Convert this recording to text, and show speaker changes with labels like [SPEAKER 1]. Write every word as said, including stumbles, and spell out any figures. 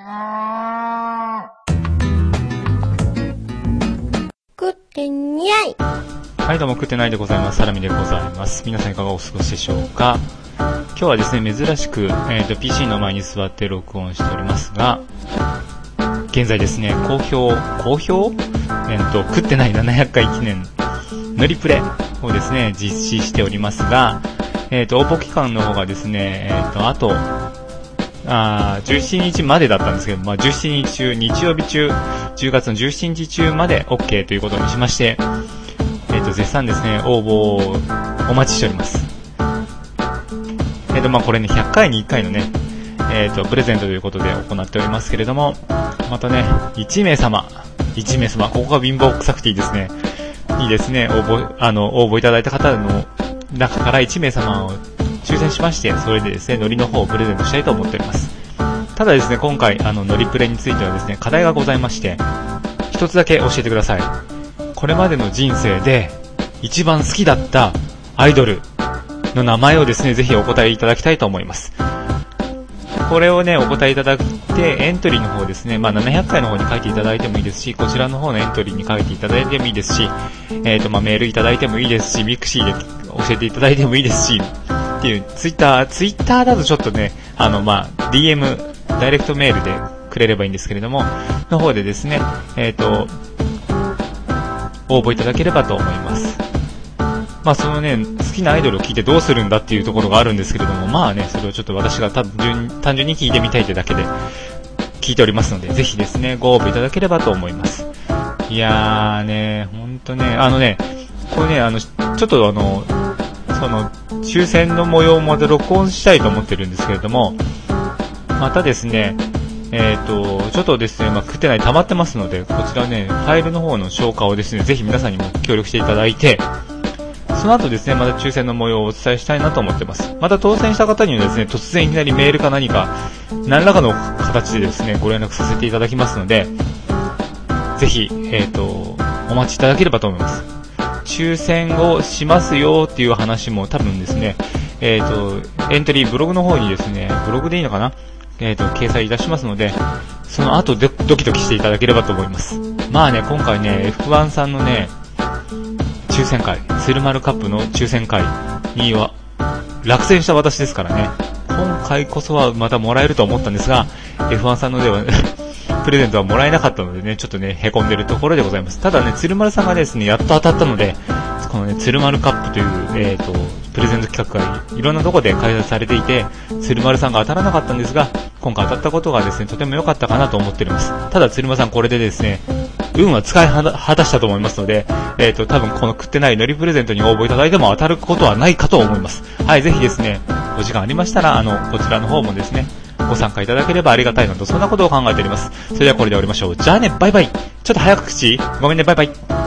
[SPEAKER 1] 食ってにゃい。
[SPEAKER 2] はい、どうも食ってないでございます。サラミでございます。皆さんいかがお過ごしでしょうか。今日はですね、珍しく、えーと、ピーシー の前に座って録音しておりますが、現在ですね、好評、好評えーと、食ってないななひゃっかい記念、のりプレをですね、実施しておりますが、えーと、応募期間の方がですね、えーと、あと、あじゅうしちにちまでだったんですけど、まあ、じゅうしちにち中、日曜日中、じゅうがつのじゅうしちにち中まで OK ということにしまして、えーと、絶賛ですね、応募をお待ちしております。えーと、まあ、これね、ひゃっかいにいっかいのね、えーと、プレゼントということで行っておりますけれども、またね、いちめいさま、いちめいさま、ここが貧乏臭くていいですね。いいですね、応募、あの、応募いただいた方の中からいちめいさまを抽選しまして、それでですね、ノリの方をプレゼントしたいと思っております。ただですね、今回、あの、ノリプレについてはですね、課題がございまして、一つだけ教えてください。これまでの人生で、一番好きだったアイドルの名前をですね、ぜひお答えいただきたいと思います。これをね、お答えいただいて、エントリーの方ですね、まあ、ななひゃっかいの方に書いていただいてもいいですし、こちらの方のエントリーに書いていただいてもいいですし、えっと、まあ、メールいただいてもいいですし、ミクシーで教えていただいてもいいですし、っていう、ツイッター、ツイッターだとちょっとね、あの、まあ、ディーエム、ダイレクトメールでくれればいいんですけれども、の方でですね、えっと、応募いただければと思います。まあ、そのね、好きなアイドルを聞いてどうするんだっていうところがあるんですけれども、まあね、それをちょっと私が単純、単純に聞いてみたいというだけで聞いておりますので、ぜひですね、ご応募いただければと思います。いやーね、ほんとね、あのね、これね、あの、ちょっとあの、その、抽選の模様をまた録音したいと思ってるんですけれども、またですね、えっと、ちょっとですね、まあ、食ってない溜まってますので、こちらね、ファイルの方の消化をですね、ぜひ皆さんにも協力していただいて、その後ですね、また抽選の模様をお伝えしたいなと思ってます。また当選した方にはですね、突然いきなりメールか何か、何らかの形でですね、ご連絡させていただきますので、ぜひ、えっと、お待ちいただければと思います。抽選をしますよっていう話も多分ですね、えっと、エントリーブログの方にですね、ブログでいいのかな、えっと、掲載いたしますので、その後でドキドキしていただければと思います。まあね、今回ね、エフワン さんのね、抽選会、セルマルカップの抽選会には落選した私ですからね、今回こそはまたもらえると思ったんですが、エフワン さんのではプレゼントはもらえなかったのでね、ちょっとね、凹んでるところでございます。ただね、鶴丸さんがですね、やっと当たったので、このね、鶴丸カップという、えーと、プレゼント企画がいろんなところで開催されていて、鶴丸さんが当たらなかったんですが、今回当たったことがですね、とても良かったかなと思っております。ただ鶴丸さんこれでですね、運は使い果たしたと思いますので、えーと、多分この食ってないのりプレゼントに応募いただいても当たることはないかと思います。はい、ぜひですね、お時間ありましたら、あの、こちらの方もですね、ご参加いただければありがたいなと、そんなことを考えております。それではこれで終わりましょう。じゃあね、バイバイ。ちょっと早口ごめんね、バイバイ。